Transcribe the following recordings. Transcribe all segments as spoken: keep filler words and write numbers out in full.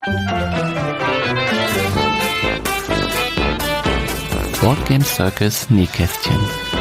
Board Game Circus Nähkästchen.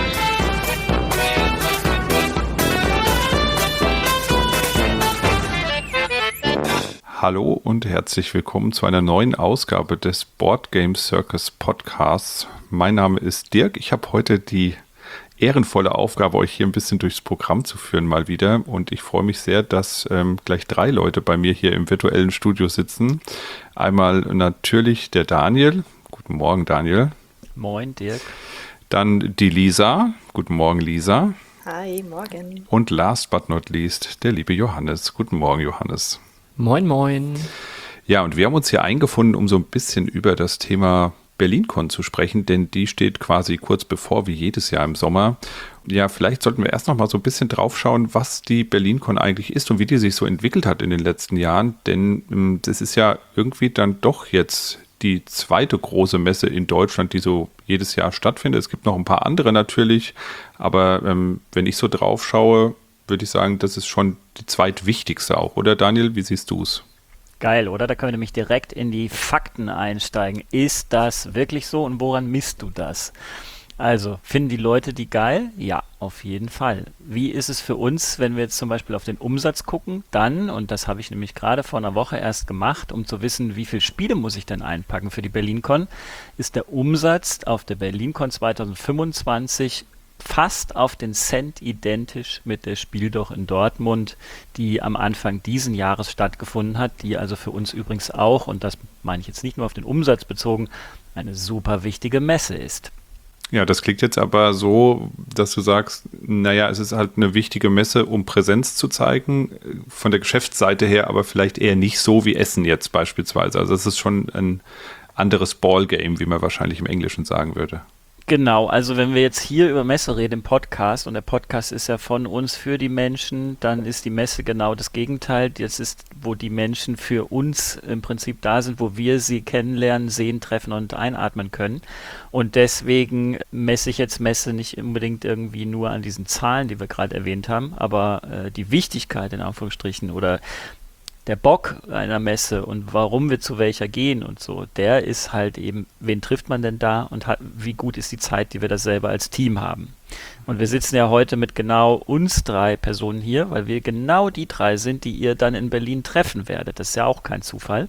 Hallo und herzlich willkommen zu einer neuen Ausgabe des Board Game Circus Podcasts. Mein Name ist Dirk. Ich habe heute die ehrenvolle Aufgabe, euch hier ein bisschen durchs Programm zu führen mal wieder. Und ich freue mich sehr, dass ähm, gleich drei Leute bei mir hier im virtuellen Studio sitzen. Einmal natürlich der Daniel. Guten Morgen, Daniel. Moin, Dirk. Dann die Lisa. Guten Morgen, Lisa. Hi, morgen. Und last but not least, der liebe Johannes. Guten Morgen, Johannes. Moin, moin. Ja, und wir haben uns hier eingefunden, um so ein bisschen über das Thema BerlinCon zu sprechen, denn die steht quasi kurz bevor, wie jedes Jahr im Sommer. Ja, vielleicht sollten wir erst noch mal so ein bisschen drauf schauen, was die BerlinCon eigentlich ist und wie die sich so entwickelt hat in den letzten Jahren, denn ähm, das ist ja irgendwie dann doch jetzt die zweite große Messe in Deutschland, die so jedes Jahr stattfindet. Es gibt noch ein paar andere natürlich, aber ähm, wenn ich so drauf schaue, würde ich sagen, das ist schon die zweitwichtigste auch, oder Daniel? Wie siehst du es? Geil, oder? Da können wir nämlich direkt in die Fakten einsteigen. Ist das wirklich so und woran misst du das? Also, finden die Leute die geil? Ja, auf jeden Fall. Wie ist es für uns, wenn wir jetzt zum Beispiel auf den Umsatz gucken? Dann, und das habe ich nämlich gerade vor einer Woche erst gemacht, um zu wissen, wie viele Spiele muss ich denn einpacken für die BerlinCon, ist der Umsatz auf der BerlinCon zwanzig fünfundzwanzig fast auf den Cent identisch mit der Spieldoch in Dortmund, die am Anfang diesen Jahres stattgefunden hat, die also für uns übrigens auch, und das meine ich jetzt nicht nur auf den Umsatz bezogen, eine super wichtige Messe ist. Ja, das klingt jetzt aber so, dass du sagst, naja, es ist halt eine wichtige Messe, um Präsenz zu zeigen, von der Geschäftsseite her, aber vielleicht eher nicht so wie Essen jetzt beispielsweise. Also es ist schon ein anderes Ballgame, wie man wahrscheinlich im Englischen sagen würde. Genau, also wenn wir jetzt hier über Messe reden im Podcast und der Podcast ist ja von uns für die Menschen, dann ist die Messe genau das Gegenteil. Das ist, wo die Menschen für uns im Prinzip da sind, wo wir sie kennenlernen, sehen, treffen und einatmen können. Und deswegen messe ich jetzt Messe nicht unbedingt irgendwie nur an diesen Zahlen, die wir gerade erwähnt haben, aber äh, die Wichtigkeit in Anführungsstrichen oder der Bock einer Messe und warum wir zu welcher gehen und so, der ist halt eben, wen trifft man denn da und hat, wie gut ist die Zeit, die wir da selber als Team haben. Und wir sitzen ja heute mit genau uns drei Personen hier, weil wir genau die drei sind, die ihr dann in Berlin treffen werdet. Das ist ja auch kein Zufall.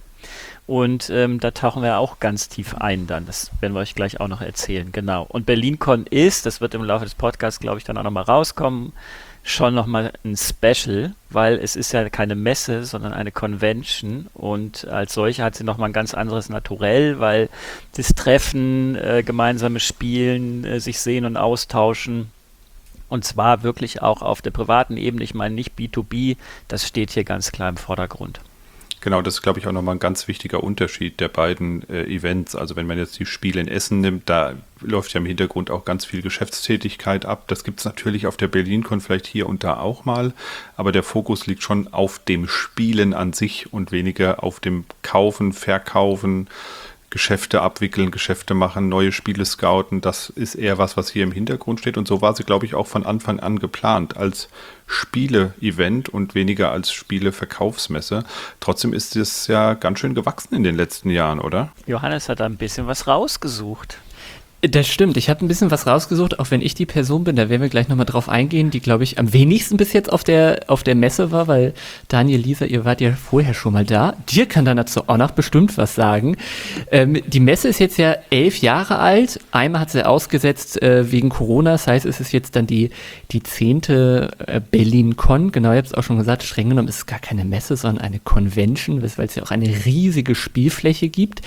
Und ähm, da tauchen wir auch ganz tief ein dann. Das werden wir euch gleich auch noch erzählen, genau. Und BerlinCon ist, das wird im Laufe des Podcasts, glaube ich, dann auch nochmal rauskommen, schon nochmal ein Special, weil es ist ja keine Messe, sondern eine Convention und als solche hat sie nochmal ein ganz anderes Naturell, weil das Treffen, äh, gemeinsame Spielen, äh, sich sehen und austauschen und zwar wirklich auch auf der privaten Ebene, ich meine nicht B to B, das steht hier ganz klar im Vordergrund. Genau, das ist, glaube ich, auch nochmal ein ganz wichtiger Unterschied der beiden äh, Events. Also wenn man jetzt die Spiele in Essen nimmt, da läuft ja im Hintergrund auch ganz viel Geschäftstätigkeit ab. Das gibt es natürlich auf der BerlinCon vielleicht hier und da auch mal, aber der Fokus liegt schon auf dem Spielen an sich und weniger auf dem Kaufen, Verkaufen, Geschäfte abwickeln, Geschäfte machen, neue Spiele scouten. Das ist eher was, was hier im Hintergrund steht. Und so war sie, glaube ich, auch von Anfang an geplant als Spiele-Event und weniger als Spiele-Verkaufsmesse. Trotzdem ist es ja ganz schön gewachsen in den letzten Jahren, oder? Johannes hat da ein bisschen was rausgesucht. Das stimmt, ich habe ein bisschen was rausgesucht, auch wenn ich die Person bin, da werden wir gleich nochmal drauf eingehen, die, glaube ich, am wenigsten bis jetzt auf der auf der Messe war, weil Daniel, Lisa, ihr wart ja vorher schon mal da. Dir kann dann dazu auch noch bestimmt was sagen. Ähm, die Messe ist jetzt ja elf Jahre alt, einmal hat sie ausgesetzt äh, wegen Corona, das heißt, es ist jetzt dann die, die zehnte äh, BerlinCon, genau, ihr habt es auch schon gesagt, streng genommen ist es gar keine Messe, sondern eine Convention, weil es ja auch eine riesige Spielfläche gibt.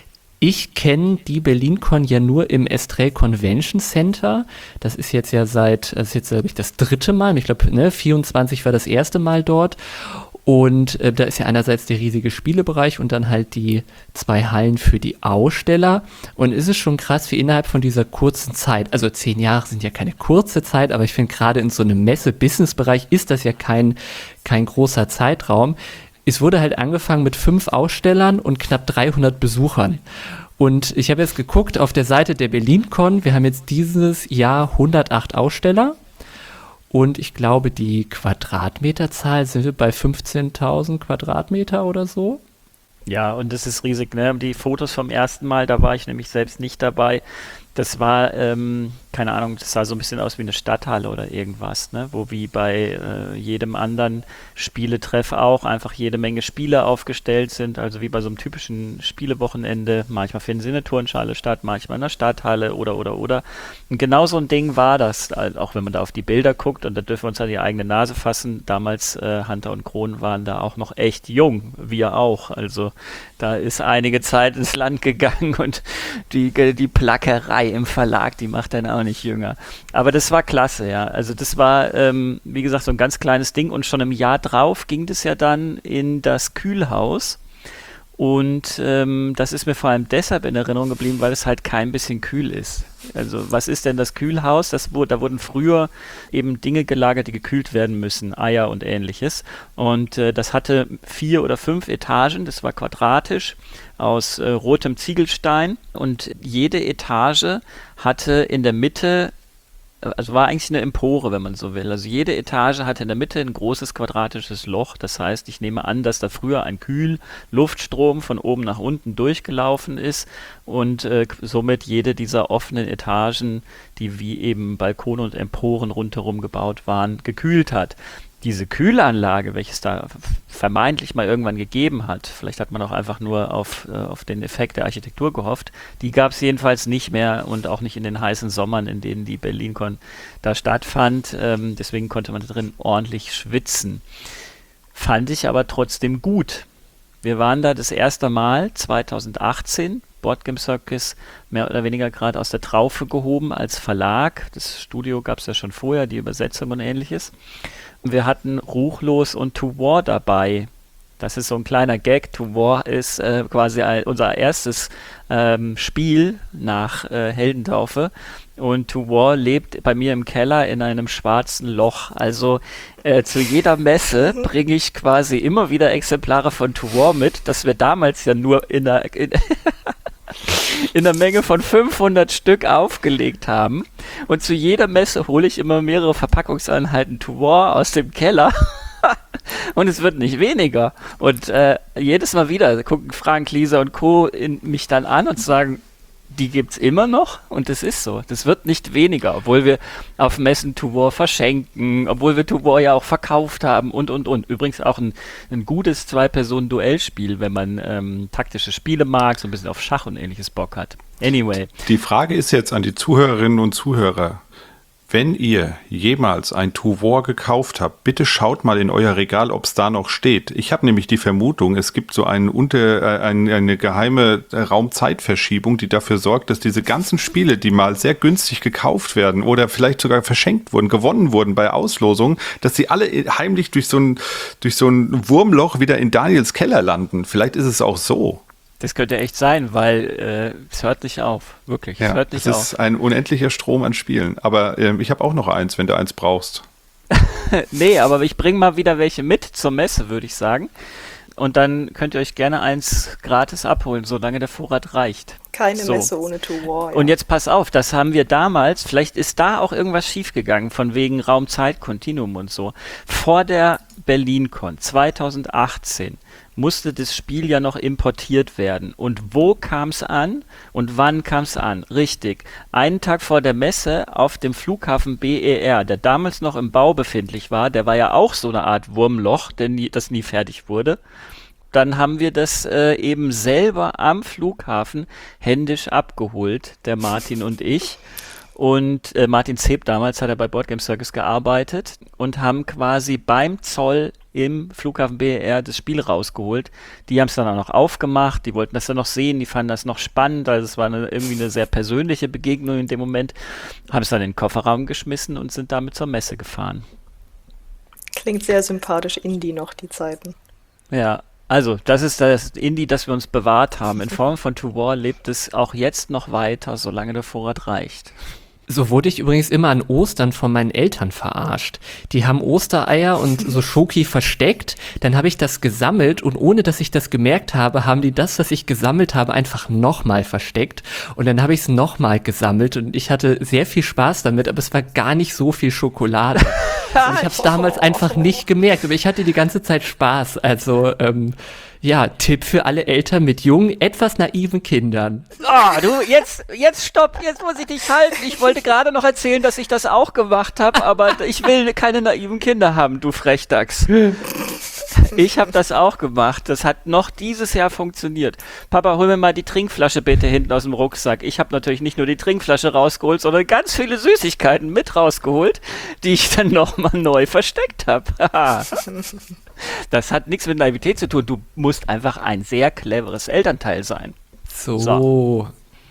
Ich kenne die BerlinCon ja nur im Estrell Convention Center. Das ist jetzt ja seit, das ist jetzt, glaube ich, das dritte Mal. Ich glaube, ne, vierundzwanzig war das erste Mal dort. Und äh, da ist ja einerseits der riesige Spielebereich und dann halt die zwei Hallen für die Aussteller. Und es ist schon krass, wie innerhalb von dieser kurzen Zeit, also zehn Jahre sind ja keine kurze Zeit, aber ich finde gerade in so einem Messe-Business-Bereich ist das ja kein, kein großer Zeitraum. Es wurde halt angefangen mit fünf Ausstellern und knapp dreihundert Besuchern. Und ich habe jetzt geguckt auf der Seite der BerlinCon, wir haben jetzt dieses Jahr hundertacht Aussteller und ich glaube, die Quadratmeterzahl sind wir bei fünfzehntausend Quadratmeter oder so. Ja, und das ist riesig, ne? Die Fotos vom ersten Mal, da war ich nämlich selbst nicht dabei. Das war, ähm, keine Ahnung, das sah so ein bisschen aus wie eine Stadthalle oder irgendwas, ne? Wo wie bei äh, jedem anderen Spieletreff auch einfach jede Menge Spiele aufgestellt sind, also wie bei so einem typischen Spielewochenende. Manchmal finden sie in der Turnschale statt, manchmal in der Stadthalle oder, oder, oder. Und genau so ein Ding war das, auch wenn man da auf die Bilder guckt, und da dürfen wir uns an die eigene Nase fassen. Damals, äh, Hunter und Kron waren da auch noch echt jung, wir auch. Also da ist einige Zeit ins Land gegangen und die, die Plackerei im Verlag, die macht dann auch nicht jünger. Aber das war klasse, ja. Also das war, ähm, wie gesagt, so ein ganz kleines Ding, und schon im Jahr drauf ging das ja dann in das Kühlhaus. Und ähm, das ist mir vor allem deshalb in Erinnerung geblieben, weil es halt kein bisschen kühl ist. Also was ist denn das Kühlhaus? Das wurde, da wurden früher eben Dinge gelagert, die gekühlt werden müssen, Eier und ähnliches. Und äh, das hatte vier oder fünf Etagen, das war quadratisch aus äh, rotem Ziegelstein, und jede Etage hatte in der Mitte, also war eigentlich eine Empore, wenn man so will. Also jede Etage hatte in der Mitte ein großes quadratisches Loch. Das heißt, ich nehme an, dass da früher ein Kühlluftstrom von oben nach unten durchgelaufen ist und äh, somit jede dieser offenen Etagen, die wie eben Balkone und Emporen rundherum gebaut waren, gekühlt hat. Diese Kühlanlage, welches da vermeintlich mal irgendwann gegeben hat, vielleicht hat man auch einfach nur auf, äh, auf den Effekt der Architektur gehofft, die gab es jedenfalls nicht mehr, und auch nicht in den heißen Sommern, in denen die BerlinCon da stattfand. Ähm, deswegen konnte man da drin ordentlich schwitzen. Fand ich aber trotzdem gut. Wir waren da das erste Mal zweitausendachtzehn, Board Game Circus mehr oder weniger gerade aus der Traufe gehoben als Verlag. Das Studio gab es ja schon vorher, die Übersetzung und ähnliches. Wir hatten Ruchlos und To War dabei. Das ist so ein kleiner Gag. To War ist äh, quasi ein, unser erstes ähm, Spiel nach äh, Heldentaufe. Und To War lebt bei mir im Keller in einem schwarzen Loch. Also äh, zu jeder Messe bringe ich quasi immer wieder Exemplare von To War mit, dass wir damals ja nur in der... In in der Menge von fünfhundert Stück aufgelegt haben. Und zu jeder Messe hole ich immer mehrere Verpackungseinheiten To War aus dem Keller. Und es wird nicht weniger. Und äh, jedes Mal wieder gucken Frank, Lisa und Co. in mich dann an und sagen, die gibt's immer noch, und das ist so. Das wird nicht weniger, obwohl wir auf Messen To War verschenken, obwohl wir To War ja auch verkauft haben und, und, und. Übrigens auch ein, ein gutes Zwei-Personen-Duellspiel, wenn man ähm, taktische Spiele mag, so ein bisschen auf Schach und ähnliches Bock hat. Anyway. Die Frage ist jetzt an die Zuhörerinnen und Zuhörer: Wenn ihr jemals ein To War gekauft habt, bitte schaut mal in euer Regal, ob es da noch steht. Ich habe nämlich die Vermutung, es gibt so einen unter, äh, eine, eine geheime Raumzeitverschiebung, die dafür sorgt, dass diese ganzen Spiele, die mal sehr günstig gekauft werden oder vielleicht sogar verschenkt wurden, gewonnen wurden bei Auslosungen, dass sie alle heimlich durch so ein, durch so ein Wurmloch wieder in Daniels Keller landen. Vielleicht ist es auch so. Das könnte echt sein, weil äh, es hört nicht auf, wirklich. Ja, es hört nicht es auf. ist ein unendlicher Strom an Spielen. Aber ähm, ich habe auch noch eins, wenn du eins brauchst. Nee, aber ich bringe mal wieder welche mit zur Messe, würde ich sagen. Und dann könnt ihr euch gerne eins gratis abholen, solange der Vorrat reicht. Keine so. Messe ohne To War. Ja. Und jetzt pass auf, das haben wir damals, vielleicht ist da auch irgendwas schiefgegangen, von wegen Raum-Zeit-Kontinuum und so. Vor der BerlinCon zweitausendachtzehn musste das Spiel ja noch importiert werden. Und wo kam es an und wann kam es an? Richtig, einen Tag vor der Messe auf dem Flughafen B E R, der damals noch im Bau befindlich war, der war ja auch so eine Art Wurmloch, der nie, das nie fertig wurde. Dann haben wir das äh, eben selber am Flughafen händisch abgeholt, der Martin und ich. Und äh, Martin Zeb damals hat er bei Board Game Circus gearbeitet und haben quasi beim Zoll im Flughafen B E R das Spiel rausgeholt. Die haben es dann auch noch aufgemacht, die wollten das dann noch sehen, die fanden das noch spannend, also es war eine, irgendwie eine sehr persönliche Begegnung in dem Moment, haben es dann in den Kofferraum geschmissen und sind damit zur Messe gefahren. Klingt sehr sympathisch, Indie noch, die Zeiten. Ja, also das ist das Indie, das wir uns bewahrt haben. In Form von To War lebt es auch jetzt noch weiter, solange der Vorrat reicht. So wurde ich übrigens immer an Ostern von meinen Eltern verarscht. Die haben Ostereier und so Schoki versteckt, dann habe ich das gesammelt und ohne, dass ich das gemerkt habe, haben die das, was ich gesammelt habe, einfach nochmal versteckt und dann habe ich es nochmal gesammelt und ich hatte sehr viel Spaß damit, aber es war gar nicht so viel Schokolade. Und ich habe es damals einfach nicht gemerkt, aber ich hatte die ganze Zeit Spaß, also ähm, Ja, Tipp für alle Eltern mit jungen, etwas naiven Kindern. Ah, du, jetzt, jetzt stopp, jetzt muss ich dich halten. Ich wollte gerade noch erzählen, dass ich das auch gemacht habe, aber ich will keine naiven Kinder haben, du Frechdachs. Ich habe das auch gemacht. Das hat noch dieses Jahr funktioniert. Papa, hol mir mal die Trinkflasche bitte hinten aus dem Rucksack. Ich habe natürlich nicht nur die Trinkflasche rausgeholt, sondern ganz viele Süßigkeiten mit rausgeholt, die ich dann nochmal neu versteckt habe. Das hat nichts mit Naivität zu tun. Du musst einfach ein sehr cleveres Elternteil sein. So. So.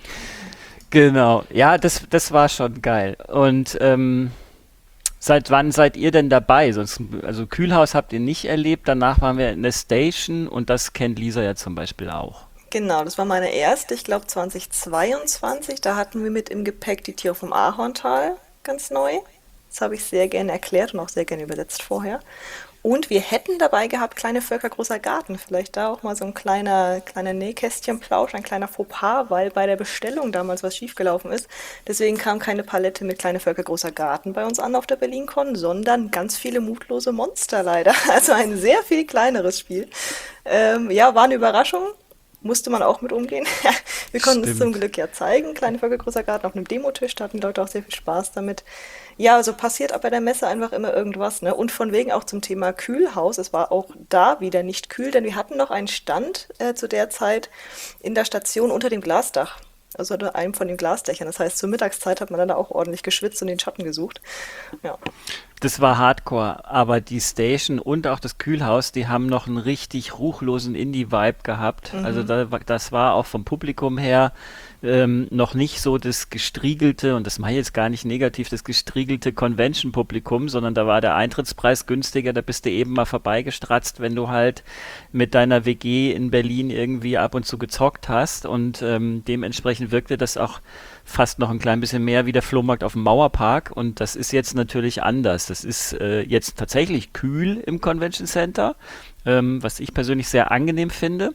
Genau. Ja, das, das war schon geil. Und ähm, seit wann seid ihr denn dabei? Sonst, also Kühlhaus habt ihr nicht erlebt. Danach waren wir in der Station und das kennt Lisa ja zum Beispiel auch. Genau, das war meine erste, ich glaube zweitausendzweiundzwanzig. Da hatten wir mit im Gepäck die Tiere vom Ahorntal, ganz neu. Das habe ich sehr gerne erklärt und auch sehr gerne übersetzt vorher. Und wir hätten dabei gehabt, kleine Völker, großer Garten. Vielleicht da auch mal so ein kleiner, kleiner Nähkästchenplausch, ein kleiner Fauxpas, weil bei der Bestellung damals was schiefgelaufen ist. Deswegen kam keine Palette mit kleine Völker, großer Garten bei uns an auf der BerlinCon, sondern ganz viele mutlose Monster leider. Also ein sehr viel kleineres Spiel. Ähm, ja, war eine Überraschung. Musste man auch mit umgehen. Wir konnten es zum Glück ja zeigen. Kleine Völker, großer Garten auf einem Demotisch. Da hatten die Leute auch sehr viel Spaß damit. Ja, also passiert auch bei der Messe einfach immer irgendwas, ne? Und von wegen auch zum Thema Kühlhaus. Es war auch da wieder nicht kühl, denn wir hatten noch einen Stand äh, zu der Zeit in der Station unter dem Glasdach. Also unter einem von den Glasdächern. Das heißt, zur Mittagszeit hat man dann da auch ordentlich geschwitzt und den Schatten gesucht. Ja. Das war Hardcore, aber die Station und auch das Kühlhaus, die haben noch einen richtig ruchlosen Indie-Vibe gehabt. Mhm. Also da, das war auch vom Publikum her ähm, noch nicht so das gestriegelte, und das mache ich jetzt gar nicht negativ, das gestriegelte Convention-Publikum, sondern da war der Eintrittspreis günstiger, da bist du eben mal vorbeigestratzt, wenn du halt mit deiner W G in Berlin irgendwie ab und zu gezockt hast, und ähm, dementsprechend wirkte das auch fast noch ein klein bisschen mehr wie der Flohmarkt auf dem Mauerpark, und das ist jetzt natürlich anders. Das ist äh, jetzt tatsächlich kühl im Convention Center, ähm, was ich persönlich sehr angenehm finde,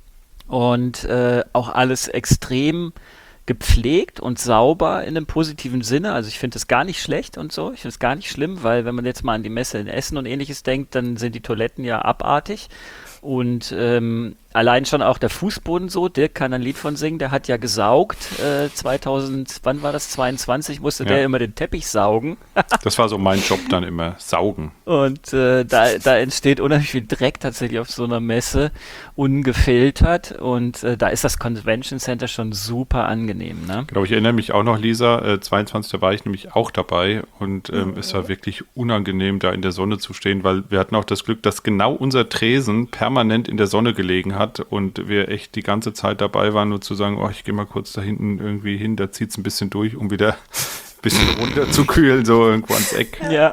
und äh, auch alles extrem gepflegt und sauber in einem positiven Sinne. Also ich finde es gar nicht schlecht und so. Ich finde es gar nicht schlimm, weil wenn man jetzt mal an die Messe in Essen und ähnliches denkt, dann sind die Toiletten ja abartig. Und ähm, allein schon auch der Fußboden so, Dirk kann ein Lied von singen, der hat ja gesaugt, äh, zweitausend, wann war das, zweiundzwanzig, musste ja. der immer den Teppich saugen. Das war so mein Job dann immer, saugen. Und äh, da, da entsteht unheimlich viel Dreck tatsächlich auf so einer Messe, ungefiltert, und äh, da ist das Convention Center schon super angenehm, ne? Genau, ich erinnere mich auch noch, Lisa, äh, zweiundzwanzig, da war ich nämlich auch dabei, und ähm, mhm. es war wirklich unangenehm, da in der Sonne zu stehen, weil wir hatten auch das Glück, dass genau unser Tresen permanent in der Sonne gelegen hat und wir echt die ganze Zeit dabei waren, nur zu sagen, oh, ich gehe mal kurz da hinten irgendwie hin, da zieht es ein bisschen durch, um wieder ein bisschen runter zu kühlen, so irgendwo ans Eck. Ja.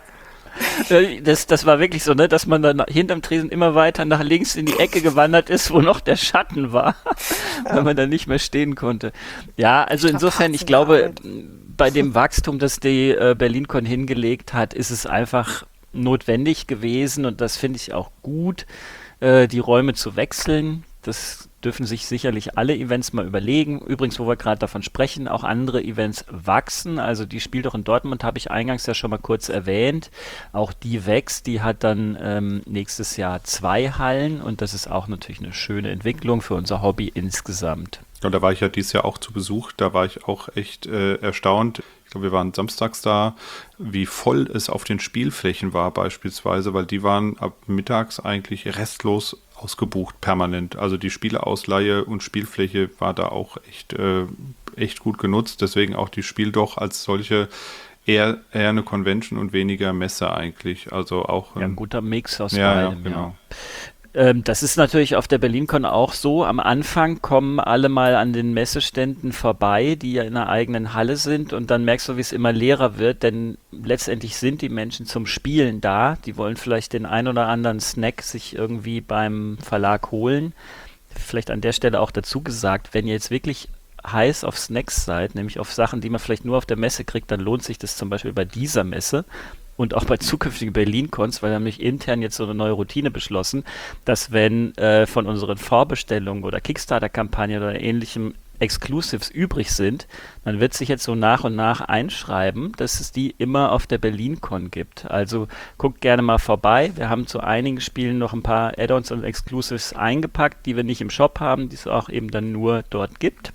Das, das war wirklich so, ne, dass man dann hinterm Tresen immer weiter nach links in die Ecke gewandert ist, wo noch der Schatten war, ja. weil man dann nicht mehr stehen konnte. Ja, also insofern, ich glaube, bei dem Wachstum, das die äh, BerlinCon hingelegt hat, ist es einfach notwendig gewesen, und das finde ich auch gut, äh, die Räume zu wechseln. Das dürfen sich sicherlich alle Events mal überlegen. Übrigens, wo wir gerade davon sprechen, auch andere Events wachsen. Also die Spiel doch in Dortmund habe ich eingangs ja schon mal kurz erwähnt. Auch die wächst, die hat dann ähm, nächstes Jahr zwei Hallen, und das ist auch natürlich eine schöne Entwicklung für unser Hobby insgesamt. Und da war ich ja dieses Jahr auch zu Besuch, da war ich auch echt äh, erstaunt. Ich glaube, wir waren samstags da, wie voll es auf den Spielflächen war beispielsweise, weil die waren ab mittags eigentlich restlos ausgebucht, permanent. Also die Spieleausleihe und Spielfläche war da auch echt, äh, echt gut genutzt. Deswegen auch die Spiel doch als solche eher, eher eine Convention und weniger Messe eigentlich. Also auch ja, ein guter Mix aus ja, beidem. Ja, genau. Ja. Das ist natürlich auf der BerlinCon auch so. Am Anfang kommen alle mal an den Messeständen vorbei, die ja in einer eigenen Halle sind, und dann merkst du, wie es immer leerer wird, denn letztendlich sind die Menschen zum Spielen da. Die wollen vielleicht den ein oder anderen Snack sich irgendwie beim Verlag holen. Vielleicht an der Stelle auch dazu gesagt, wenn ihr jetzt wirklich heiß auf Snacks seid, nämlich auf Sachen, die man vielleicht nur auf der Messe kriegt, dann lohnt sich das zum Beispiel bei dieser Messe. Und auch bei zukünftigen BerlinCons, weil wir haben nämlich intern jetzt so eine neue Routine beschlossen, dass wenn äh, von unseren Vorbestellungen oder Kickstarter-Kampagnen oder ähnlichem Exclusives übrig sind, dann wird sich jetzt so nach und nach einschreiben, dass es die immer auf der BerlinCon gibt. Also guckt gerne mal vorbei. Wir haben zu einigen Spielen noch ein paar Add-ons und Exclusives eingepackt, die wir nicht im Shop haben, die es auch eben dann nur dort gibt.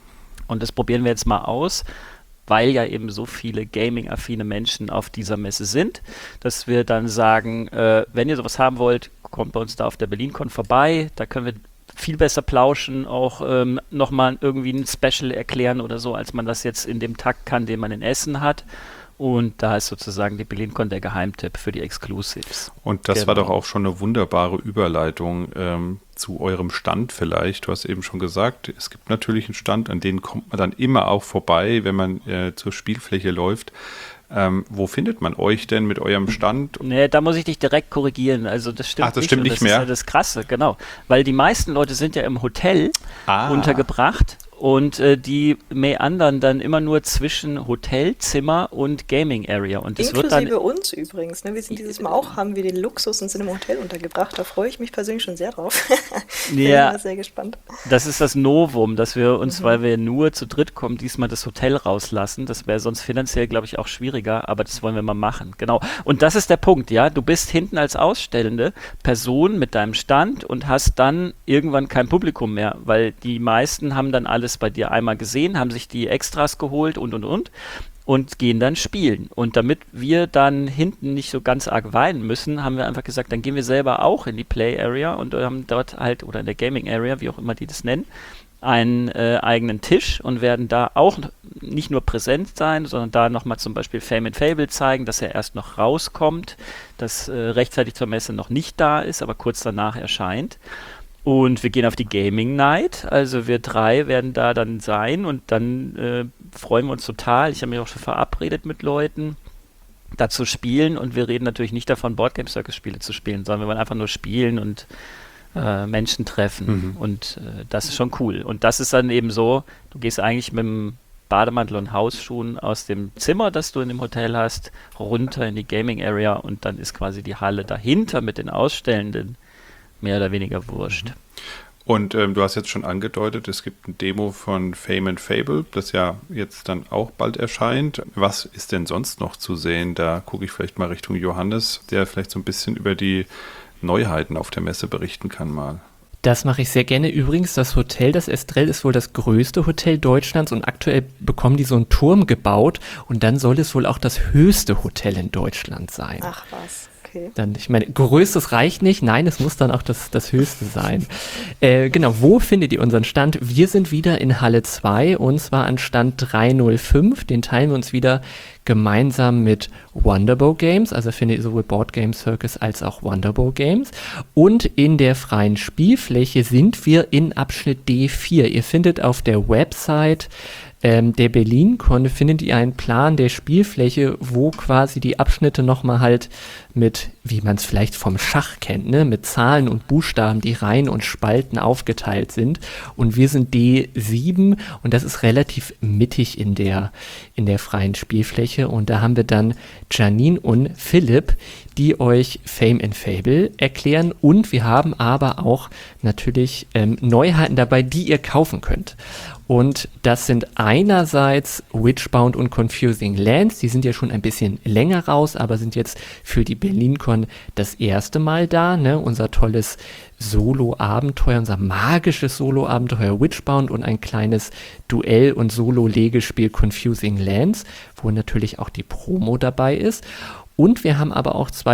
Und das probieren wir jetzt mal aus, weil ja eben so viele gaming-affine Menschen auf dieser Messe sind, dass wir dann sagen, äh, wenn ihr sowas haben wollt, kommt bei uns da auf der BerlinCon vorbei, da können wir viel besser plauschen, auch ähm, nochmal irgendwie ein Special erklären oder so, als man das jetzt in dem Takt kann, den man in Essen hat. Und da ist sozusagen die BerlinCon der Geheimtipp für die Exclusives. Und das Genau. war doch auch schon eine wunderbare Überleitung ähm, zu eurem Stand vielleicht. Du hast eben schon gesagt, es gibt natürlich einen Stand, an den kommt man dann immer auch vorbei, wenn man äh, zur Spielfläche läuft. Ähm, wo findet man euch denn mit eurem Stand? Nee, da muss ich dich direkt korrigieren. Also das stimmt Ach, das nicht. stimmt Und nicht das mehr? ist ja das Krasse, genau. Weil die meisten Leute sind ja im Hotel Ah. untergebracht und äh, die meandern dann immer nur zwischen Hotelzimmer und Gaming Area. Und das wird Inklusive dann uns übrigens. Ne? Wir sind dieses Mal auch, haben wir den Luxus und sind im Hotel untergebracht. Da freue ich mich persönlich schon sehr drauf. Bin Ja. immer sehr gespannt. Das ist das Novum, dass wir uns, mhm. weil wir nur zu dritt kommen, diesmal das Hotel rauslassen. Das wäre sonst finanziell, glaube ich, auch schwieriger, aber das wollen wir mal machen. Genau. Und das ist der Punkt, ja. Du bist hinten als ausstellende Person mit deinem Stand und hast dann irgendwann kein Publikum mehr, weil die meisten haben dann alles bei dir einmal gesehen, haben sich die Extras geholt und, und, und. Und gehen dann spielen. Und damit wir dann hinten nicht so ganz arg weinen müssen, haben wir einfach gesagt, dann gehen wir selber auch in die Play Area und haben dort halt, oder in der Gaming Area, wie auch immer die das nennen, einen äh, eigenen Tisch und werden da auch nicht nur präsent sein, sondern da nochmal zum Beispiel Fame and Fable zeigen, dass er erst noch rauskommt, dass äh, rechtzeitig zur Messe noch nicht da ist, aber kurz danach erscheint. Und wir gehen auf die Gaming Night, also wir drei werden da dann sein und dann äh, freuen wir uns total. Ich habe mich auch schon verabredet mit Leuten, da zu spielen und wir reden natürlich nicht davon, Boardgame Circus Spiele zu spielen, sondern wir wollen einfach nur spielen und äh, Menschen treffen Mhm. und äh, das ist schon cool. Und das ist dann eben so, du gehst eigentlich mit dem Bademantel und Hausschuhen aus dem Zimmer, das du in dem Hotel hast, runter in die Gaming Area und dann ist quasi die Halle dahinter mit den Ausstellenden mehr oder weniger wurscht. Und ähm, du hast jetzt schon angedeutet, es gibt ein Demo von Fame and Fable, das ja jetzt dann auch bald erscheint. Was ist denn sonst noch zu sehen? Da gucke ich vielleicht mal Richtung Johannes, der vielleicht so ein bisschen über die Neuheiten auf der Messe berichten kann mal. Das mache ich sehr gerne. Übrigens, das Hotel, das Estrell, ist wohl das größte Hotel Deutschlands und aktuell bekommen die so einen Turm gebaut und dann soll es wohl auch das höchste Hotel in Deutschland sein. Ach was, okay. Dann, ich meine, größtes reicht nicht, nein, es muss dann auch das, das höchste sein. Äh, genau, wo findet ihr unseren Stand? Wir sind wieder in Halle zwei und zwar an Stand drei null fünf, den teilen wir uns wieder gemeinsam mit Wonderbow Games, also findet ihr sowohl Board Game Circus als auch Wonderbow Games. Und in der freien Spielfläche sind wir in Abschnitt D vier. Ihr findet auf der Website ähm, der BerlinCon findet ihr einen Plan der Spielfläche, wo quasi die Abschnitte nochmal halt mit, wie man es vielleicht vom Schach kennt, ne, mit Zahlen und Buchstaben, die Reihen und Spalten aufgeteilt sind. Und wir sind D sieben und das ist relativ mittig in der, in der freien Spielfläche. Und da haben wir dann Janine und Philipp, die euch Fame and Fable erklären. Und wir haben aber auch natürlich ähm, Neuheiten dabei, die ihr kaufen könnt. Und das sind einerseits Witchbound und Confusing Lands, die sind ja schon ein bisschen länger raus, aber sind jetzt für die BerlinCon das erste Mal da, ne? Unser tolles Solo-Abenteuer, unser magisches Solo-Abenteuer Witchbound und ein kleines Duell- und Solo-Legespiel Confusing Lands, wo natürlich auch die Promo dabei ist. Und wir haben aber auch zwei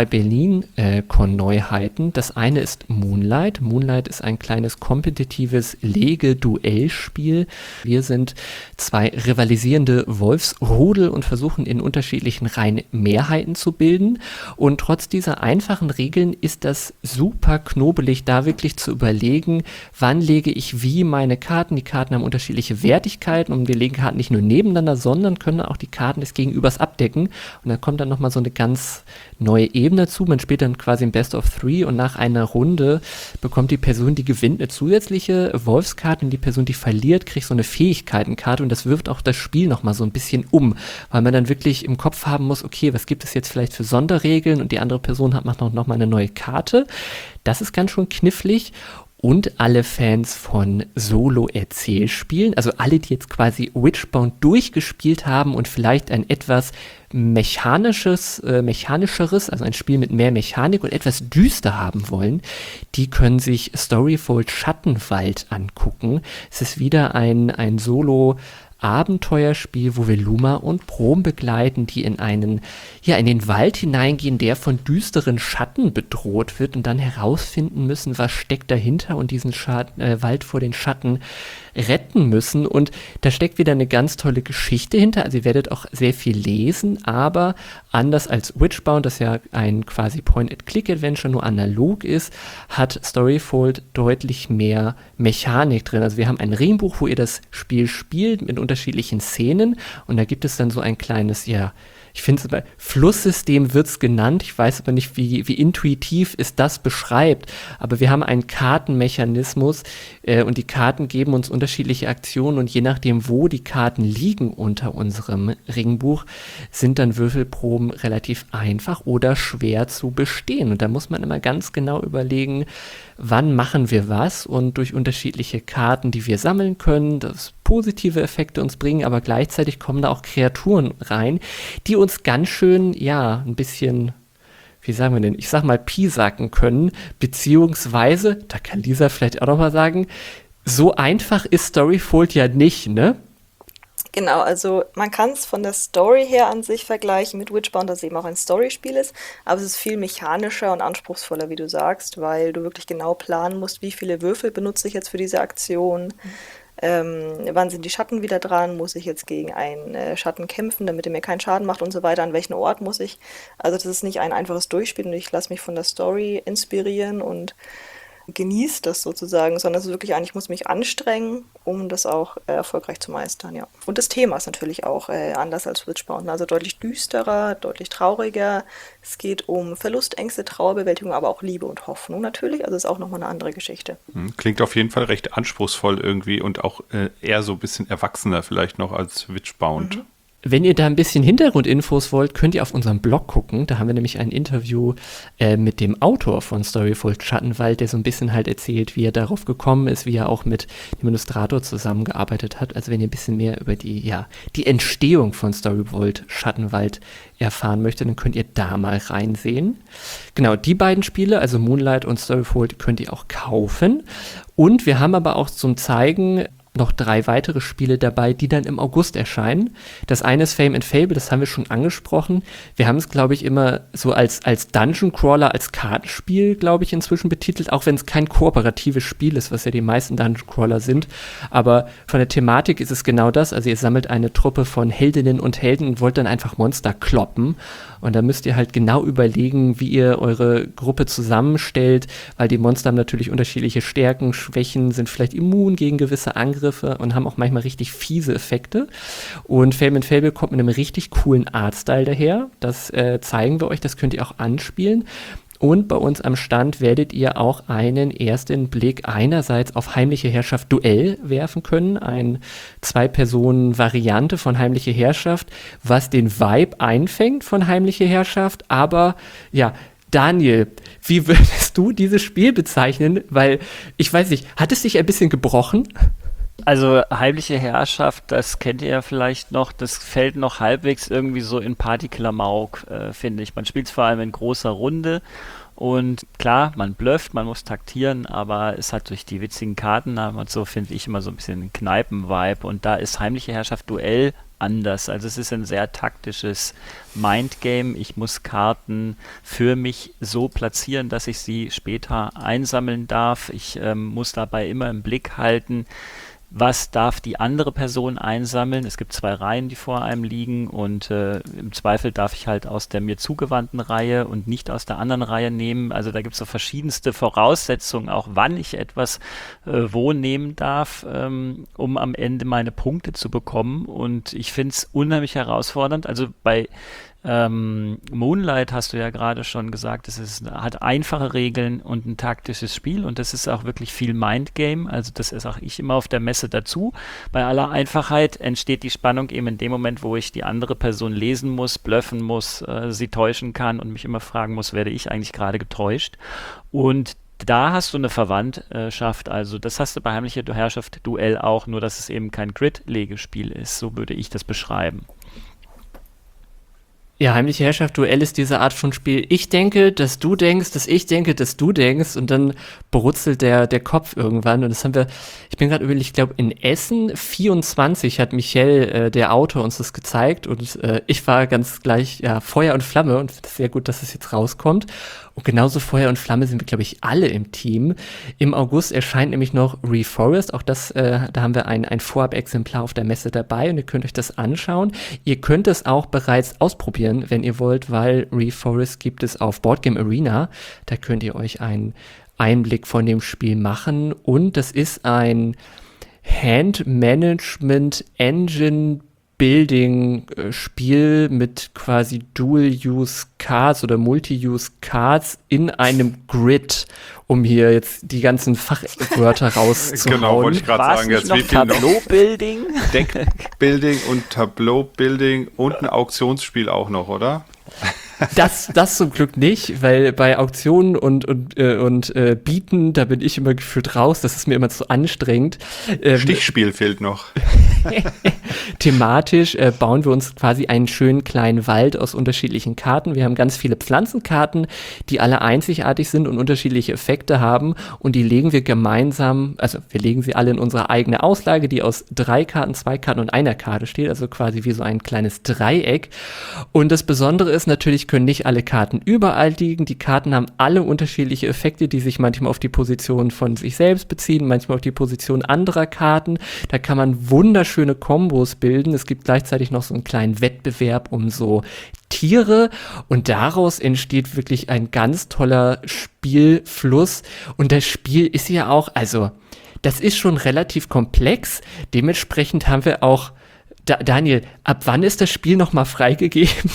BerlinCon-Neuheiten. Das eine ist Moonlight. Moonlight ist ein kleines kompetitives Lege-Duellspiel. Wir sind zwei rivalisierende Wolfsrudel und versuchen in unterschiedlichen Reihen Mehrheiten zu bilden. Und trotz dieser einfachen Regeln ist das super knobelig, da wirklich zu überlegen, wann lege ich wie meine Karten. Die Karten haben unterschiedliche Wertigkeiten und wir legen Karten nicht nur nebeneinander, sondern können auch die Karten des Gegenübers abdecken. Und dann kommt dann nochmal so eine ganz neue Ebene dazu. Man spielt dann quasi ein Best of Three und nach einer Runde bekommt die Person, die gewinnt, eine zusätzliche Wolfskarte und die Person, die verliert, kriegt so eine Fähigkeitenkarte und das wirft auch das Spiel nochmal so ein bisschen um, weil man dann wirklich im Kopf haben muss, okay, was gibt es jetzt vielleicht für Sonderregeln und die andere Person hat macht noch, noch mal eine neue Karte. Das ist ganz schön knifflig. und alle Fans von Solo-Erzählspielen, also alle, die jetzt quasi Witchbound durchgespielt haben und vielleicht ein etwas mechanisches, äh, mechanischeres, also ein Spiel mit mehr Mechanik und etwas düster haben wollen, die können sich Storyfold Schattenwald angucken. Es ist wieder ein, ein Solo- Abenteuerspiel, wo wir Luma und Brom begleiten, die in einen, ja, in den Wald hineingehen, der von düsteren Schatten bedroht wird und dann herausfinden müssen, was steckt dahinter und diesen Schatten, äh, Wald vor den Schatten retten müssen. Und da steckt wieder eine ganz tolle Geschichte hinter. Also ihr werdet auch sehr viel lesen, aber anders als Witchbound, das ja ein quasi Point-and-Click-Adventure nur analog ist, hat Storyfold deutlich mehr Mechanik drin. Also wir haben ein Regelbuch, wo ihr das Spiel spielt mit unterschiedlichen Szenen und da gibt es dann so ein kleines, ja, ich finde es, Flusssystem wird es genannt. Ich weiß aber nicht, wie, wie intuitiv es das beschreibt. Aber wir haben einen Kartenmechanismus äh, und die Karten geben uns unterschiedliche Aktionen und je nachdem, wo die Karten liegen unter unserem Ringbuch, sind dann Würfelproben relativ einfach oder schwer zu bestehen. Und da muss man immer ganz genau überlegen, wann machen wir was und durch unterschiedliche Karten, die wir sammeln können, das positive Effekte uns bringen, aber gleichzeitig kommen da auch Kreaturen rein, die uns ganz schön, ja, ein bisschen, wie sagen wir denn, ich sag mal, piesacken können, beziehungsweise, da kann Lisa vielleicht auch noch mal sagen, so einfach ist Storyfold ja nicht, ne? Genau, also man kann es von der Story her an sich vergleichen mit Witchbound, das eben auch ein Storyspiel ist, aber es ist viel mechanischer und anspruchsvoller, wie du sagst, weil du wirklich genau planen musst, wie viele Würfel benutze ich jetzt für diese Aktion, mhm. ähm, wann sind die Schatten wieder dran, muss ich jetzt gegen einen äh, Schatten kämpfen, damit er mir keinen Schaden macht und so weiter, an welchen Ort muss ich. Also das ist nicht ein einfaches Durchspielen und ich lasse mich von der Story inspirieren und genießt das sozusagen, sondern es ist wirklich, eigentlich muss mich anstrengen, um das auch äh, erfolgreich zu meistern, ja. Und das Thema ist natürlich auch äh, anders als Witchbound, also deutlich düsterer, deutlich trauriger. Es geht um Verlust, Ängste, Trauerbewältigung, aber auch Liebe und Hoffnung natürlich, also ist auch nochmal eine andere Geschichte. Klingt auf jeden Fall recht anspruchsvoll irgendwie und auch äh, eher so ein bisschen erwachsener vielleicht noch als Witchbound. Mhm. Wenn ihr da ein bisschen Hintergrundinfos wollt, könnt ihr auf unserem Blog gucken. Da haben wir nämlich ein Interview äh, mit dem Autor von Storyfold Schattenwald, der so ein bisschen halt erzählt, wie er darauf gekommen ist, wie er auch mit dem Illustrator zusammengearbeitet hat. Also wenn ihr ein bisschen mehr über die, ja, die Entstehung von Storyfold Schattenwald erfahren möchtet, dann könnt ihr da mal reinsehen. Genau, die beiden Spiele, also Moonlight und Storyfold, könnt ihr auch kaufen. Und wir haben aber auch zum Zeigen noch drei weitere Spiele dabei, die dann im August erscheinen. Das eine ist Fame and Fable, das haben wir schon angesprochen. Wir haben es, glaube ich, immer so als, als Dungeon Crawler, als Kartenspiel, glaube ich, inzwischen betitelt, auch wenn es kein kooperatives Spiel ist, was ja die meisten Dungeon Crawler sind. Aber von der Thematik ist es genau das. Also ihr sammelt eine Truppe von Heldinnen und Helden und wollt dann einfach Monster kloppen. Und da müsst ihr halt genau überlegen, wie ihr eure Gruppe zusammenstellt, weil die Monster haben natürlich unterschiedliche Stärken, Schwächen, sind vielleicht immun gegen gewisse Angriffe und haben auch manchmal richtig fiese Effekte. Und Fame and Fable kommt mit einem richtig coolen Artstyle daher. Das äh, zeigen wir euch, das könnt ihr auch anspielen. Und bei uns am Stand werdet ihr auch einen ersten Blick einerseits auf Heimliche Herrschaft Duell werfen können, eine Zwei-Personen-Variante von Heimliche Herrschaft, was den Vibe einfängt von Heimliche Herrschaft. Aber ja, Daniel, wie würdest du dieses Spiel bezeichnen? Weil, ich weiß nicht, hat es dich ein bisschen gebrochen? Also Heimliche Herrschaft, das kennt ihr ja vielleicht noch, das fällt noch halbwegs irgendwie so in Partyklamauk, äh, finde ich. Man spielt es vor allem in großer Runde und klar, man blufft, man muss taktieren, aber es hat durch die witzigen Karten und so, finde ich, immer so ein bisschen einen Kneipen-Vibe und da ist Heimliche Herrschaft Duell anders. Also es ist ein sehr taktisches Mindgame. Ich muss Karten für mich so platzieren, dass ich sie später einsammeln darf. Ich ähm, muss dabei immer im Blick halten, was darf die andere Person einsammeln. Es gibt zwei Reihen, die vor einem liegen und äh, im Zweifel darf ich halt aus der mir zugewandten Reihe und nicht aus der anderen Reihe nehmen. Also da gibt es so verschiedenste Voraussetzungen, auch wann ich etwas äh, wo nehmen darf, ähm, um am Ende meine Punkte zu bekommen. Und ich finde es unheimlich herausfordernd. Also bei Ähm, Moonlight hast du ja gerade schon gesagt, es ist, hat einfache Regeln und ein taktisches Spiel und das ist auch wirklich viel Mindgame, also das sage ich immer auf der Messe dazu. Bei aller Einfachheit entsteht die Spannung eben in dem Moment, wo ich die andere Person lesen muss, bluffen muss, äh, sie täuschen kann und mich immer fragen muss, werde ich eigentlich gerade getäuscht? Und da hast du eine Verwandtschaft, also das hast du bei Heimliche Herrschaft Duell auch, nur dass es eben kein Grid-Legespiel ist, so würde ich das beschreiben. Ja, Heimliche Herrschaft Duell ist diese Art von Spiel. Ich denke, dass du denkst, dass ich denke, dass du denkst und dann brutzelt der, der Kopf irgendwann. Und das haben wir, ich bin gerade überlegt, ich glaube in Essen vierundzwanzig hat Michel, äh, der Autor, uns das gezeigt und äh, ich war ganz gleich, ja, Feuer und Flamme und finde es sehr gut, dass es jetzt rauskommt. Und genauso Feuer und Flamme sind wir, glaube ich, alle im Team. Im August erscheint nämlich noch Reforest. Auch das, äh, da haben wir ein, ein Vorab-Exemplar auf der Messe dabei und ihr könnt euch das anschauen. Ihr könnt es auch bereits ausprobieren, wenn ihr wollt, weil Reforest gibt es auf Boardgame Arena. Da könnt ihr euch einen Einblick von dem Spiel machen. Und das ist ein Hand-Management-Engine Building-Spiel mit quasi Dual-Use-Cards oder Multi-Use-Cards in einem Grid, um hier jetzt die ganzen Fachwörter rauszuhauen. Genau, wollte ich gerade sagen. Jetzt wie viel Tableau-Building? Deck-Building und Tableau-Building und ein Auktionsspiel auch noch, oder? Das, das zum Glück nicht, weil bei Auktionen und, und, äh, und äh, Bieten, da bin ich immer gefühlt raus, das ist mir immer zu anstrengend. Ähm, Stichspiel fehlt noch. Thematisch äh, bauen wir uns quasi einen schönen kleinen Wald aus unterschiedlichen Karten. Wir haben ganz viele Pflanzenkarten, die alle einzigartig sind und unterschiedliche Effekte haben und die legen wir gemeinsam, also wir legen sie alle in unsere eigene Auslage, die aus drei Karten, zwei Karten und einer Karte steht, also quasi wie so ein kleines Dreieck. Und das Besondere ist natürlich, können nicht alle Karten überall liegen. Die Karten haben alle unterschiedliche Effekte, die sich manchmal auf die Position von sich selbst beziehen, manchmal auf die Position anderer Karten. Da kann man wunderschöne Kombos bilden. Es gibt gleichzeitig noch so einen kleinen Wettbewerb um so Tiere und daraus entsteht wirklich ein ganz toller Spielfluss. Und das Spiel ist ja auch, also das ist schon relativ komplex. Dementsprechend haben wir auch, da, Daniel, ab wann ist das Spiel nochmal freigegeben?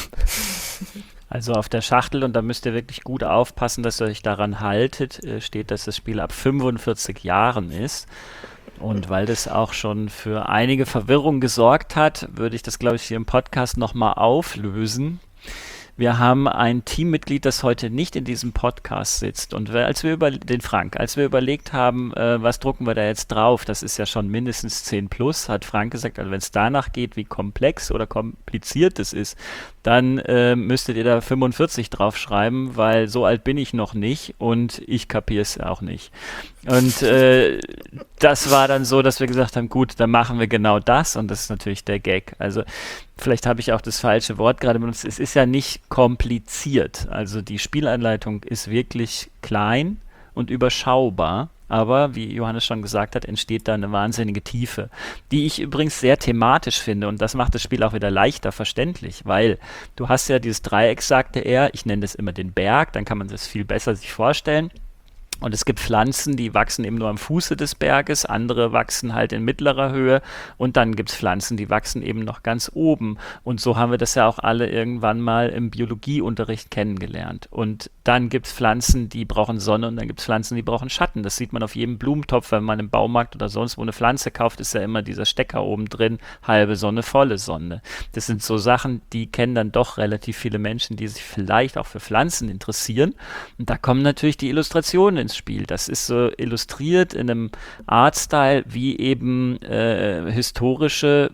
Also auf der Schachtel, und da müsst ihr wirklich gut aufpassen, dass ihr euch daran haltet, steht, dass das Spiel ab fünfundvierzig Jahren ist. Und weil das auch schon für einige Verwirrung gesorgt hat, würde ich das, glaube ich, hier im Podcast nochmal auflösen. Wir haben ein Teammitglied, das heute nicht in diesem Podcast sitzt. Und als wir über den Frank, als wir überlegt haben, äh, was drucken wir da jetzt drauf, das ist ja schon mindestens zehn plus, hat Frank gesagt, also wenn es danach geht, wie komplex oder kompliziert es ist, dann äh, müsstet ihr da fünfundvierzig draufschreiben, weil so alt bin ich noch nicht und ich kapiere es auch nicht. Und äh, das war dann so, dass wir gesagt haben, gut, dann machen wir genau das und das ist natürlich der Gag. Also vielleicht habe ich auch das falsche Wort gerade benutzt. Es ist ja nicht kompliziert. Also die Spielanleitung ist wirklich klein und überschaubar. Aber, wie Johannes schon gesagt hat, entsteht da eine wahnsinnige Tiefe, die ich übrigens sehr thematisch finde. Und das macht das Spiel auch wieder leichter verständlich, weil du hast ja dieses Dreieck, sagte er, ich nenne das immer den Berg, dann kann man das viel besser sich vorstellen. Und es gibt Pflanzen, die wachsen eben nur am Fuße des Berges, andere wachsen halt in mittlerer Höhe und dann gibt es Pflanzen, die wachsen eben noch ganz oben. Und so haben wir das ja auch alle irgendwann mal im Biologieunterricht kennengelernt. Und dann gibt es Pflanzen, die brauchen Sonne und dann gibt es Pflanzen, die brauchen Schatten. Das sieht man auf jedem Blumentopf, wenn man im Baumarkt oder sonst wo eine Pflanze kauft, ist ja immer dieser Stecker oben drin, halbe Sonne, volle Sonne. Das sind so Sachen, die kennen dann doch relativ viele Menschen, die sich vielleicht auch für Pflanzen interessieren. Und da kommen natürlich die Illustrationen ins Spiel. Das ist so illustriert in einem Artstyle, wie eben äh, historische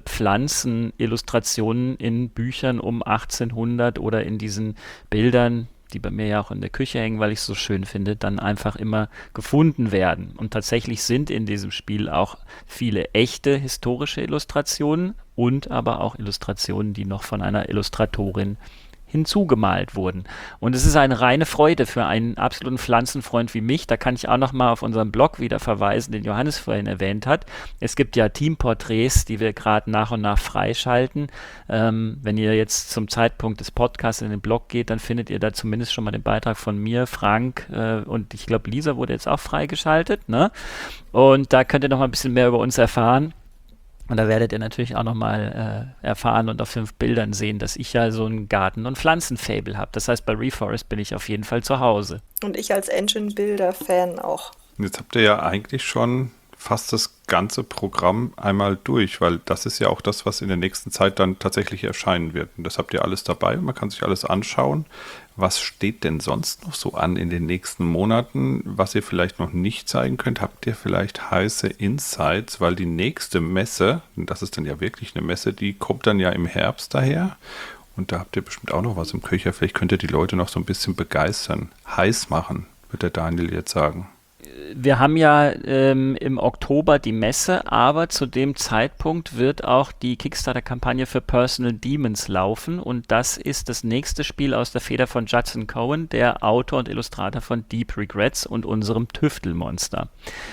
Pflanzenillustrationen in Büchern um achtzehnhundert oder in diesen Bildern, die bei mir ja auch in der Küche hängen, weil ich es so schön finde, dann einfach immer gefunden werden. Und tatsächlich sind in diesem Spiel auch viele echte historische Illustrationen und aber auch Illustrationen, die noch von einer Illustratorin hinzugemalt wurden. Und es ist eine reine Freude für einen absoluten Pflanzenfreund wie mich. Da kann ich auch noch mal auf unseren Blog wieder verweisen, den Johannes vorhin erwähnt hat. Es gibt ja Teamporträts, die wir gerade nach und nach freischalten. Ähm, wenn ihr jetzt zum Zeitpunkt des Podcasts in den Blog geht, dann findet ihr da zumindest schon mal den Beitrag von mir, Frank äh, und ich glaube Lisa wurde jetzt auch freigeschaltet, ne? Und da könnt ihr noch mal ein bisschen mehr über uns erfahren. Und da werdet ihr natürlich auch nochmal äh, erfahren und auf fünf Bildern sehen, dass ich ja so ein Garten- und Pflanzenfable habe. Das heißt, bei Reforest bin ich auf jeden Fall zu Hause. Und ich als Engine-Builder-Fan auch. Jetzt habt ihr ja eigentlich schon fast das ganze Programm einmal durch, weil das ist ja auch das, was in der nächsten Zeit dann tatsächlich erscheinen wird. Und das habt ihr alles dabei, man kann sich alles anschauen. Was steht denn sonst noch so an in den nächsten Monaten, was ihr vielleicht noch nicht zeigen könnt? Habt ihr vielleicht heiße Insights, weil die nächste Messe, und das ist dann ja wirklich eine Messe, die kommt dann ja im Herbst daher. Und da habt ihr bestimmt auch noch was im Köcher. Vielleicht könnt ihr die Leute noch so ein bisschen begeistern, heiß machen, wird der Daniel jetzt sagen. Wir haben ja ähm, im Oktober die Messe, aber zu dem Zeitpunkt wird auch die Kickstarter-Kampagne für Personal Demons laufen und das ist das nächste Spiel aus der Feder von Judson Cohen, der Autor und Illustrator von Deep Regrets und unserem Tüftelmonster.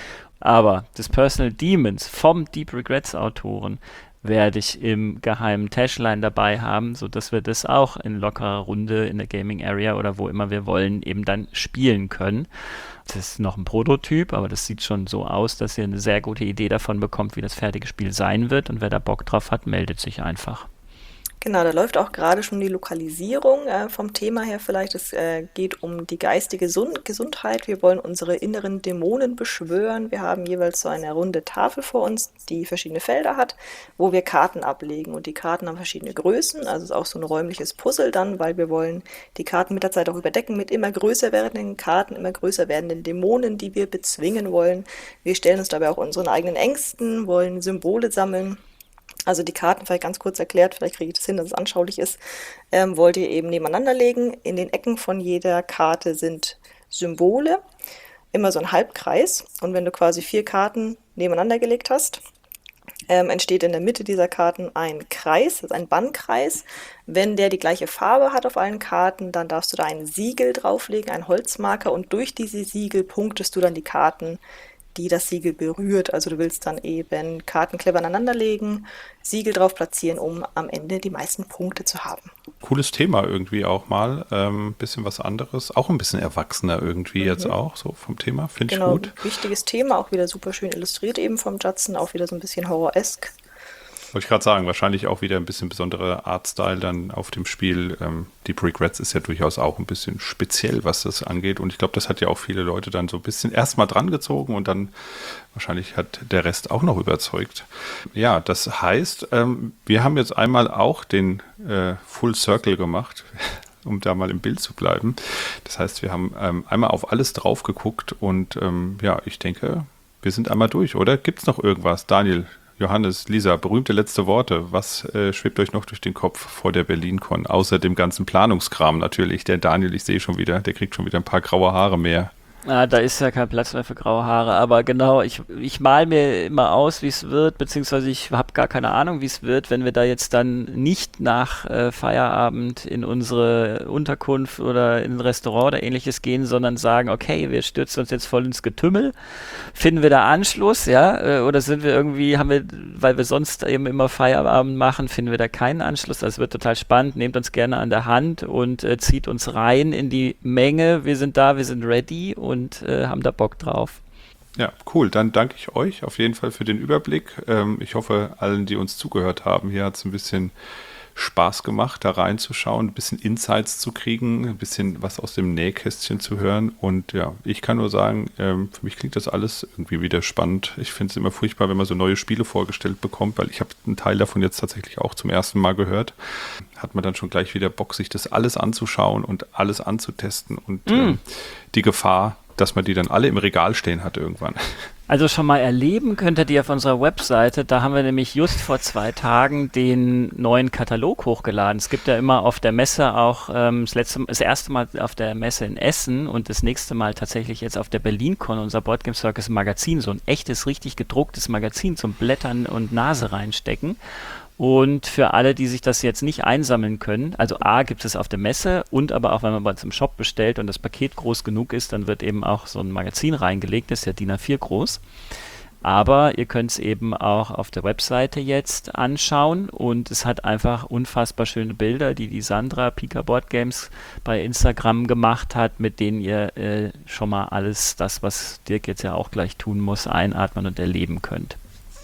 Aber das Personal Demons vom Deep Regrets Autoren werde ich im geheimen Tashline dabei haben, sodass wir das auch in lockerer Runde in der Gaming Area oder wo immer wir wollen eben dann spielen können. Das ist noch ein Prototyp, aber das sieht schon so aus, dass ihr eine sehr gute Idee davon bekommt, wie das fertige Spiel sein wird. Und wer da Bock drauf hat, meldet sich einfach. Genau, da läuft auch gerade schon die Lokalisierung äh, vom Thema her vielleicht. Es äh, geht um die geistige Gesund- Gesundheit. Wir wollen unsere inneren Dämonen beschwören. Wir haben jeweils so eine runde Tafel vor uns, die verschiedene Felder hat, wo wir Karten ablegen. Und die Karten haben verschiedene Größen. Also es ist auch so ein räumliches Puzzle dann, weil wir wollen die Karten mit der Zeit auch überdecken mit immer größer werdenden Karten, immer größer werdenden Dämonen, die wir bezwingen wollen. Wir stellen uns dabei auch unseren eigenen Ängsten, wollen Symbole sammeln. Also die Karten, vielleicht ganz kurz erklärt, vielleicht kriege ich das hin, dass es anschaulich ist, ähm, wollt ihr eben nebeneinander legen. In den Ecken von jeder Karte sind Symbole, immer so ein Halbkreis. Und wenn du quasi vier Karten nebeneinander gelegt hast, ähm, entsteht in der Mitte dieser Karten ein Kreis, das ist ein Bannkreis. Wenn der die gleiche Farbe hat auf allen Karten, dann darfst du da ein Siegel drauflegen, einen Holzmarker. Und durch diese Siegel punktest du dann die Karten, die das Siegel berührt. Also du willst dann eben Karten clever aneinander legen, Siegel drauf platzieren, um am Ende die meisten Punkte zu haben. Cooles Thema irgendwie auch mal. Ähm, bisschen was anderes. Auch ein bisschen erwachsener irgendwie mhm. jetzt auch, so vom Thema. Finde genau, ich gut. Wichtiges Thema, auch wieder super schön illustriert eben vom Judson, auch wieder so ein bisschen horror-esk. Wollte ich gerade sagen, wahrscheinlich auch wieder ein bisschen besonderer Artstyle dann auf dem Spiel. Ähm, Deep Regrets ist ja durchaus auch ein bisschen speziell, was das angeht. Und ich glaube, das hat ja auch viele Leute dann so ein bisschen erstmal dran gezogen und dann wahrscheinlich hat der Rest auch noch überzeugt. Ja, das heißt, ähm, wir haben jetzt einmal auch den äh, Full Circle gemacht, um da mal im Bild zu bleiben. Das heißt, wir haben ähm, einmal auf alles drauf geguckt und ähm, ja, ich denke, wir sind einmal durch, oder? Gibt es noch irgendwas? Daniel, Johannes, Lisa, berühmte letzte Worte. Was äh, schwebt euch noch durch den Kopf vor der BerlinCon? Außer dem ganzen Planungskram natürlich. Der Daniel, ich sehe schon wieder, der kriegt schon wieder ein paar graue Haare mehr. Ah, da ist ja kein Platz mehr für graue Haare, aber genau, ich, ich mal mir immer aus, wie es wird, beziehungsweise ich habe gar keine Ahnung, wie es wird, wenn wir da jetzt dann nicht nach äh, Feierabend in unsere Unterkunft oder in ein Restaurant oder ähnliches gehen, sondern sagen, okay, wir stürzen uns jetzt voll ins Getümmel. Finden wir da Anschluss, ja, äh, oder sind wir irgendwie, haben wir, weil wir sonst eben immer Feierabend machen, finden wir da keinen Anschluss? Das wird total spannend, nehmt uns gerne an der Hand und äh, zieht uns rein in die Menge. Wir sind da, wir sind ready und und äh, haben da Bock drauf. Ja, cool. Dann danke ich euch auf jeden Fall für den Überblick. Ähm, ich hoffe, allen, die uns zugehört haben, hier hat es ein bisschen Spaß gemacht, da reinzuschauen, ein bisschen Insights zu kriegen, ein bisschen was aus dem Nähkästchen zu hören. Und ja, ich kann nur sagen, ähm, für mich klingt das alles irgendwie wieder spannend. Ich finde es immer furchtbar, wenn man so neue Spiele vorgestellt bekommt, weil ich habe einen Teil davon jetzt tatsächlich auch zum ersten Mal gehört. Hat man dann schon gleich wieder Bock, sich das alles anzuschauen und alles anzutesten und mm. ähm, die Gefahr, dass man die dann alle im Regal stehen hat irgendwann. Also schon mal erleben könntet ihr auf unserer Webseite, da haben wir nämlich just vor zwei Tagen den neuen Katalog hochgeladen. Es gibt ja immer auf der Messe auch ähm, das, letzte, das erste Mal auf der Messe in Essen und das nächste Mal tatsächlich jetzt auf der BerlinCon, unser Board Game Circus Magazin, so ein echtes, richtig gedrucktes Magazin zum Blättern und Nase reinstecken. Und für alle, die sich das jetzt nicht einsammeln können, also A, gibt es auf der Messe und aber auch, wenn man bei uns im Shop bestellt und das Paket groß genug ist, dann wird eben auch so ein Magazin reingelegt, das ist ja D I N A vier groß. Aber ihr könnt es eben auch auf der Webseite jetzt anschauen und es hat einfach unfassbar schöne Bilder, die die Sandra Pika Board Games bei Instagram gemacht hat, mit denen ihr äh, schon mal alles das, was Dirk jetzt ja auch gleich tun muss, einatmen und erleben könnt.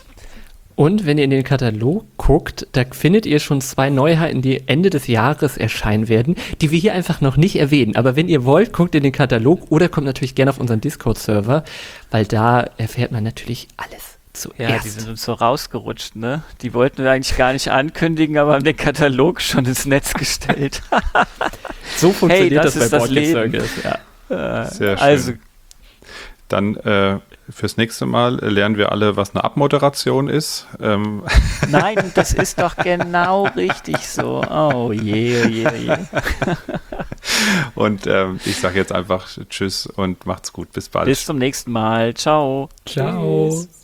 Und wenn ihr in den Katalog guckt, da findet ihr schon zwei Neuheiten, die Ende des Jahres erscheinen werden, die wir hier einfach noch nicht erwähnen. Aber wenn ihr wollt, guckt in den Katalog oder kommt natürlich gerne auf unseren Discord-Server, weil da erfährt man natürlich alles. Zuerst. Ja, die sind uns so rausgerutscht, ne? Die wollten wir eigentlich gar nicht ankündigen, aber haben den Katalog schon ins Netz gestellt. So funktioniert Hey, das das, ist bei das Board Game Leben. Circus. Ja. Äh, Sehr schön. Also, Dann äh, fürs nächste Mal lernen wir alle, was eine Abmoderation ist. Ähm, nein, das ist doch genau richtig so. Oh je, oh je, oh je. und ähm, ich sage jetzt einfach Tschüss und macht's gut. Bis bald. Bis zum nächsten Mal. Ciao. Ciao. Tschüss.